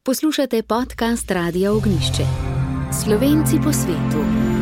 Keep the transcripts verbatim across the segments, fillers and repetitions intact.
Poslušate podcast Radia Ognjišče. Slovenci po svetu.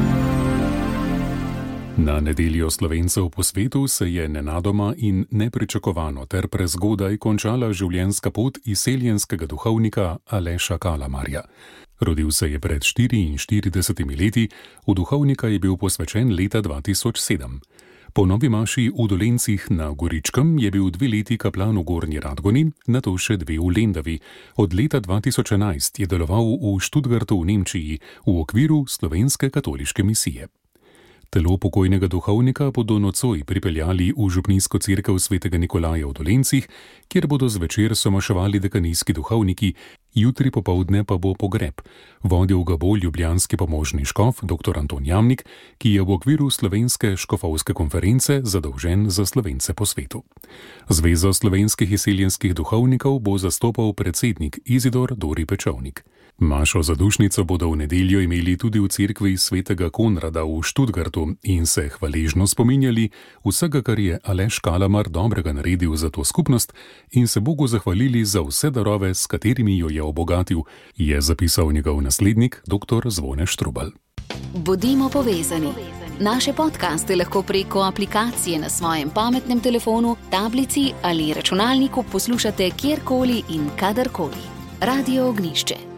Na nedeljo Slovencev po svetu se je nenadoma in nepričakovano ter prezgodaj končala življenjska pot izseljenskega duhovnika Aleša Kalamarja. Rodil se je pred štiriinštiridesetimi leti, v duhovnika je bil posvečen leta dva tisoč sedem. Po novi maši v Dolencih na Goričkem je bil dve leti kaplan v Gornji Radgoni, nato še dve v Lendavi. Od leta dva tisoč enajst je deloval v Študgartu v Nemčiji v okviru Slovenske katoliške misije. Telo pokojnega duhovnika bodo nocoj pripeljali v župnijsko cerkev svetega Nikolaja v Dolencih, kjer bodo zvečer somaševali dekanijski duhovniki, jutri popoldne pa bo pogreb. Vodil ga bo ljubljanski pomožni škof dr. Anton Jamnik, ki je v okviru Slovenske škofovske konference zadolžen za Slovence po svetu. Zvezo slovenskih izseljenskih duhovnikov bo zastopal predsednik Izidor Dori Pečovnik. Mašo zadušnico bodo v nedeljo imeli tudi v cerkvi svetega Konrada v Študgartu in se hvaležno spominjali vsega, kar je Aleš Kalamar dobrega naredil za to skupnost, in se Bogu zahvalili za vse darove, s katerimi jo je obogatil, je zapisal njegov naslednik dr. Zvone Štrubal. Bodimo povezani. Naše podcaste lahko preko aplikacije na svojem pametnem telefonu, tablici ali računalniku poslušate kjerkoli in kadarkoli. Radio Ognjišče.